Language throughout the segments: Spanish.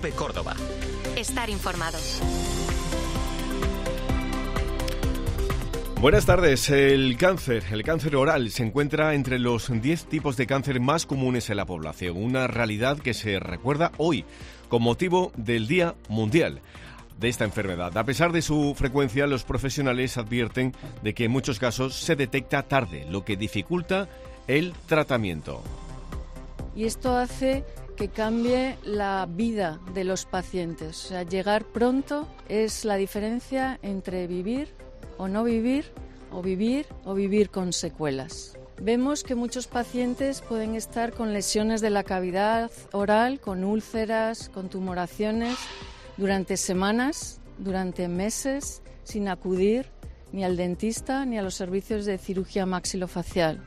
COPE Córdoba. Estar informados. Buenas tardes. El cáncer oral se encuentra entre los 10 tipos de cáncer más comunes en la población, una realidad que se recuerda hoy con motivo del Día Mundial de esta enfermedad. A pesar de su frecuencia, los profesionales advierten de que en muchos casos se detecta tarde, lo que dificulta el tratamiento. Y esto hace que cambie la vida de los pacientes. O sea, llegar pronto es la diferencia entre vivir o no vivir, o vivir con secuelas. Vemos que muchos pacientes pueden estar con lesiones de la cavidad oral, con úlceras, con tumoraciones, durante semanas, durante meses, sin acudir ni al dentista ni a los servicios de cirugía maxilofacial.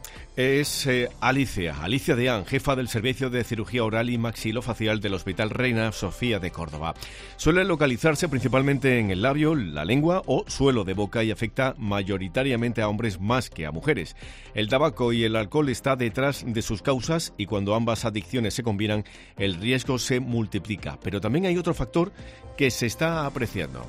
Es Alicia Deán, jefa del Servicio de Cirugía Oral y Maxilofacial del Hospital Reina Sofía de Córdoba. Suele localizarse principalmente en el labio, la lengua o suelo de boca y afecta mayoritariamente a hombres más que a mujeres. El tabaco y el alcohol está detrás de sus causas y cuando ambas adicciones se combinan, el riesgo se multiplica. Pero también hay otro factor que se está apreciando.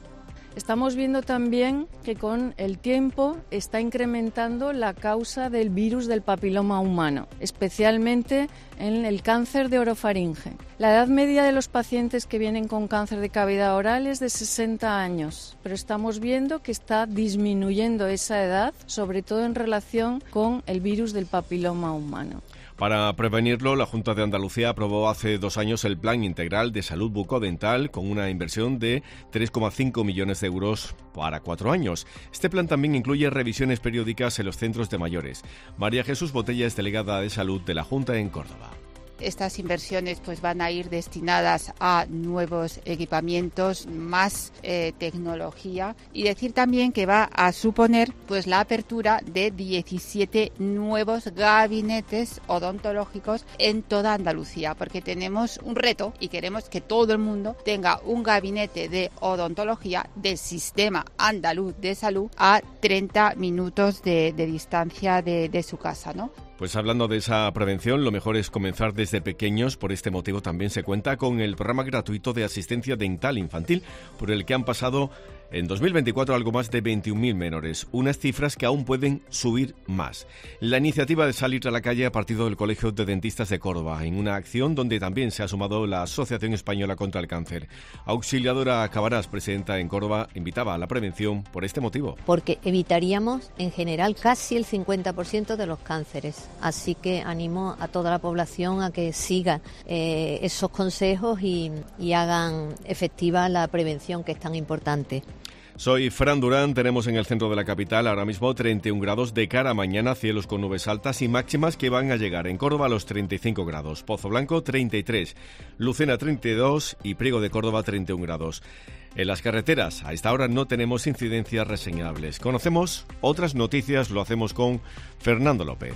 Estamos viendo también que con el tiempo está incrementando la causa del virus del papiloma humano, especialmente en el cáncer de orofaringe. La edad media de los pacientes que vienen con cáncer de cavidad oral es de 60 años, pero estamos viendo que está disminuyendo esa edad, sobre todo en relación con el virus del papiloma humano. Para prevenirlo, la Junta de Andalucía aprobó hace 2 años el Plan Integral de Salud Bucodental con una inversión de 3,5 millones de euros para 4 años. Este plan también incluye revisiones periódicas en los centros de mayores. María Jesús Botella es delegada de Salud de la Junta en Córdoba. Estas inversiones van a ir destinadas a nuevos equipamientos, más tecnología, y decir también que va a suponer la apertura de 17 nuevos gabinetes odontológicos en toda Andalucía, porque tenemos un reto y queremos que todo el mundo tenga un gabinete de odontología del Sistema Andaluz de Salud a 30 minutos de distancia de su casa, ¿no? Pues hablando de esa prevención, lo mejor es comenzar desde pequeños. Por este motivo también se cuenta con el programa gratuito de asistencia dental infantil, por el que han pasado en 2024 algo más de 21.000 menores, unas cifras que aún pueden subir más. La iniciativa de salir a la calle ha partido del Colegio de Dentistas de Córdoba, en una acción donde también se ha sumado la Asociación Española contra el Cáncer. Auxiliadora Cabarás, presidenta en Córdoba, invitaba a la prevención por este motivo. Porque evitaríamos en general casi el 50% de los cánceres. Así que animo a toda la población a que siga esos consejos y hagan efectiva la prevención, que es tan importante. Soy Fran Durán, tenemos en el centro de la capital ahora mismo 31 grados de cara a mañana, cielos con nubes altas y máximas que van a llegar en Córdoba a los 35 grados, Pozo Blanco 33, Lucena 32 y Priego de Córdoba 31 grados. En las carreteras, a esta hora no tenemos incidencias reseñables. Conocemos otras noticias, lo hacemos con Fernando López.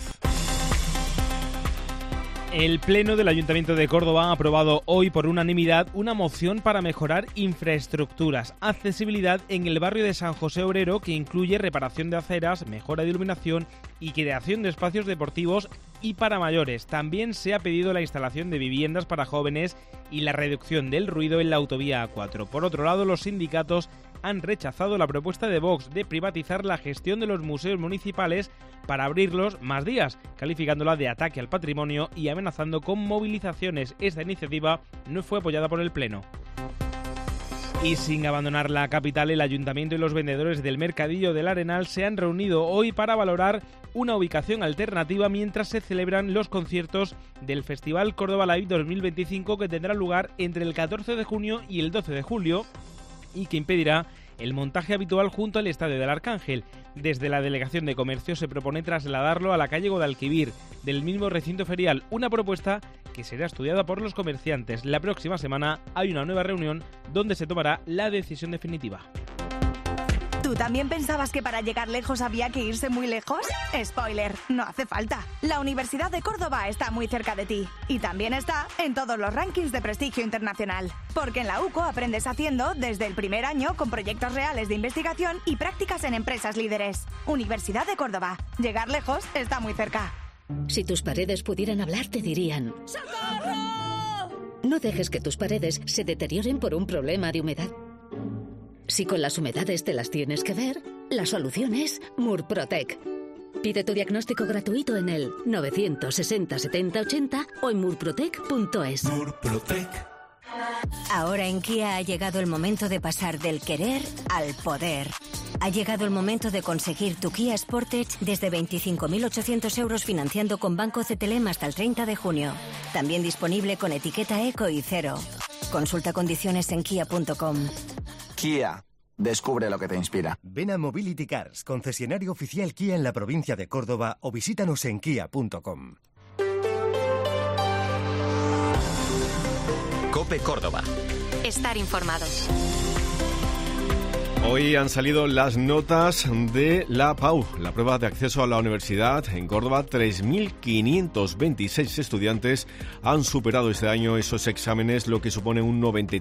El Pleno del Ayuntamiento de Córdoba ha aprobado hoy por unanimidad una moción para mejorar infraestructuras, accesibilidad en el barrio de San José Obrero, que incluye reparación de aceras, mejora de iluminación y creación de espacios deportivos y para mayores. También se ha pedido la instalación de viviendas para jóvenes y la reducción del ruido en la autovía A4. Por otro lado, los sindicatos han rechazado la propuesta de Vox de privatizar la gestión de los museos municipales para abrirlos más días, calificándola de ataque al patrimonio y amenazando con movilizaciones. Esta iniciativa no fue apoyada por el Pleno. Y sin abandonar la capital, el Ayuntamiento y los vendedores del Mercadillo del Arenal se han reunido hoy para valorar una ubicación alternativa mientras se celebran los conciertos del Festival Córdoba Live 2025, que tendrá lugar entre el 14 de junio y el 12 de julio y que impedirá el montaje habitual junto al Estadio del Arcángel. Desde la Delegación de Comercio se propone trasladarlo a la calle Guadalquivir, del mismo recinto ferial, una propuesta que será estudiada por los comerciantes. La próxima semana hay una nueva reunión donde se tomará la decisión definitiva. ¿Tú también pensabas que para llegar lejos había que irse muy lejos? Spoiler, no hace falta. La Universidad de Córdoba está muy cerca de ti y también está en todos los rankings de prestigio internacional. Porque en la UCO aprendes haciendo desde el primer año con proyectos reales de investigación y prácticas en empresas líderes. Universidad de Córdoba. Llegar lejos está muy cerca. Si tus paredes pudieran hablar, te dirían: ¡Socorro! No dejes que tus paredes se deterioren por un problema de humedad. Si con las humedades te las tienes que ver, la solución es Murprotec. Pide tu diagnóstico gratuito en el 960 70 80 o en murprotec.es. Murprotec. Ahora en Kia ha llegado el momento de pasar del querer al poder. Ha llegado el momento de conseguir tu Kia Sportage desde 25.800 euros financiando con Banco CTLM hasta el 30 de junio. También disponible con etiqueta eco y cero. Consulta condiciones en kia.com. Kia. Descubre lo que te inspira. Ven a Mobility Cars, concesionario oficial Kia en la provincia de Córdoba, o visítanos en kia.com. COPE Córdoba. Estar informados. Hoy han salido las notas de la PAU, la prueba de acceso a la universidad. En Córdoba, 3.526 estudiantes han superado este año esos exámenes, lo que supone un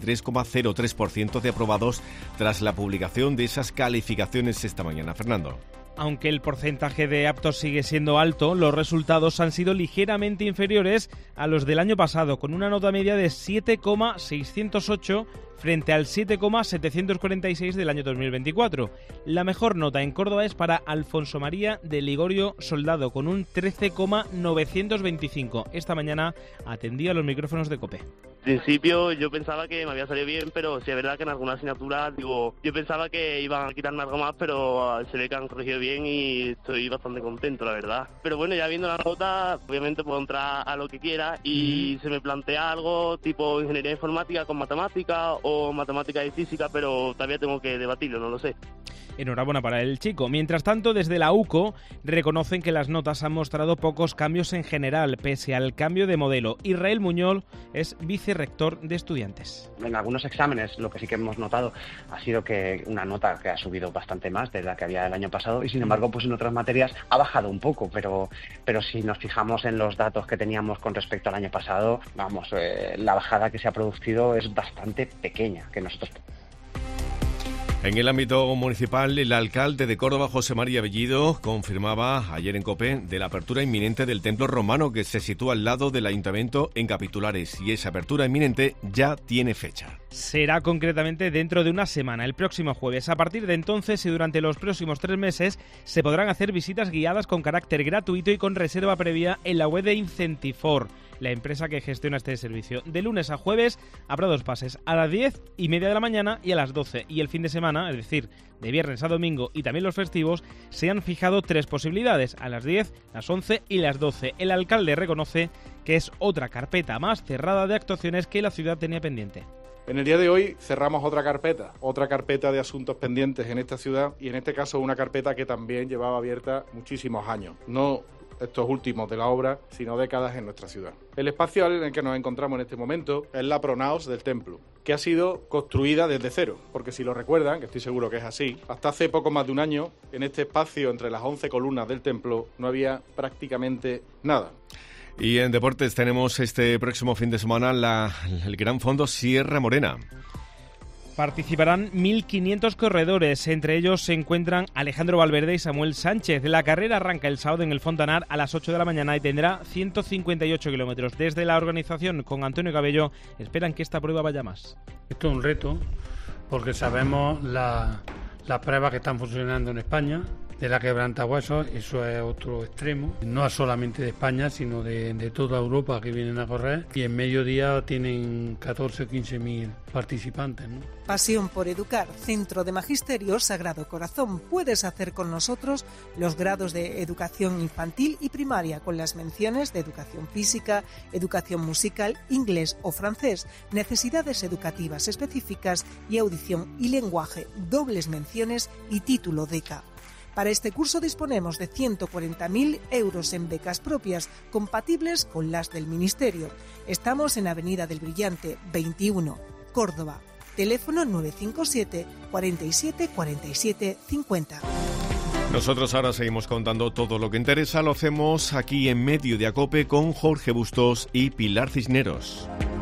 93,03% de aprobados tras la publicación de esas calificaciones esta mañana. Fernando. Aunque el porcentaje de aptos sigue siendo alto, los resultados han sido ligeramente inferiores a los del año pasado, con una nota media de 7,608 frente al 7,746 del año 2024. La mejor nota en Córdoba es para Alfonso María de Ligorio Soldado, con un 13,925. Esta mañana atendía los micrófonos de COPE. En principio yo pensaba que me había salido bien, pero sí es verdad que en algunas asignaturas, yo pensaba que iban a quitarme algo más, pero se ve que han corregido bien y estoy bastante contento, la verdad. Pero bueno, ya viendo la nota, obviamente puedo entrar a lo que quiera y se me plantea algo tipo ingeniería informática con matemática o matemática y física, pero todavía tengo que debatirlo, no lo sé. Enhorabuena para el chico. Mientras tanto, desde la UCO reconocen que las notas han mostrado pocos cambios en general, pese al cambio de modelo. Israel Muñoz es vicerrector de estudiantes. En algunos exámenes lo que sí que hemos notado ha sido que una nota que ha subido bastante más de la que había el año pasado y sin embargo pues en otras materias ha bajado un poco, pero si nos fijamos en los datos que teníamos con respecto al año pasado, la bajada que se ha producido es bastante pequeña, que nosotros... En el ámbito municipal, el alcalde de Córdoba, José María Bellido, confirmaba ayer en COPE de la apertura inminente del templo romano que se sitúa al lado del ayuntamiento en Capitulares, y esa apertura inminente ya tiene fecha. Será concretamente dentro de una semana, el próximo jueves. A partir de entonces y durante los próximos 3 meses se podrán hacer visitas guiadas con carácter gratuito y con reserva previa en la web de Incentifor, la empresa que gestiona este servicio. De lunes a jueves habrá 2 pases, a las 10:30 de la mañana y a las 12. Y el fin de semana, es decir, de viernes a domingo y también los festivos, se han fijado 3 posibilidades, a las 10, las 11 y las 12. El alcalde reconoce que es otra carpeta más cerrada de actuaciones que la ciudad tenía pendiente. En el día de hoy cerramos otra carpeta de asuntos pendientes en esta ciudad, y en este caso una carpeta que también llevaba abierta muchísimos años. No estos últimos de la obra, sino décadas en nuestra ciudad. El espacio en el que nos encontramos en este momento es la pronaos del templo, que ha sido construida desde cero, porque si lo recuerdan, que estoy seguro que es así, hasta hace poco más de un año, en este espacio entre las 11 columnas del templo no había prácticamente nada. Y en deportes tenemos este próximo fin de semana el Gran Fondo Sierra Morena. Participarán 1.500 corredores, entre ellos se encuentran Alejandro Valverde y Samuel Sánchez. La carrera arranca el sábado en el Fontanar a las 8 de la mañana y tendrá 158 kilómetros. Desde la organización, con Antonio Cabello, esperan que esta prueba vaya más. Esto es un reto, porque sabemos las pruebas que están funcionando en España, de la quebrantahuesos, eso es otro extremo, no solamente de España, sino de toda Europa que vienen a correr, y en mediodía tienen 14 o 15.000 participantes, ¿no? Pasión por educar, Centro de Magisterio Sagrado Corazón. Puedes hacer con nosotros los grados de educación infantil y primaria con las menciones de educación física, educación musical, inglés o francés, necesidades educativas específicas y audición y lenguaje, dobles menciones y título DECA. Para este curso disponemos de 140.000 euros en becas propias, compatibles con las del Ministerio. Estamos en Avenida del Brillante, 21, Córdoba. Teléfono 957 47 47 50. Nosotros ahora seguimos contando todo lo que interesa. Lo hacemos aquí en Medio de Acope con Jorge Bustos y Pilar Cisneros.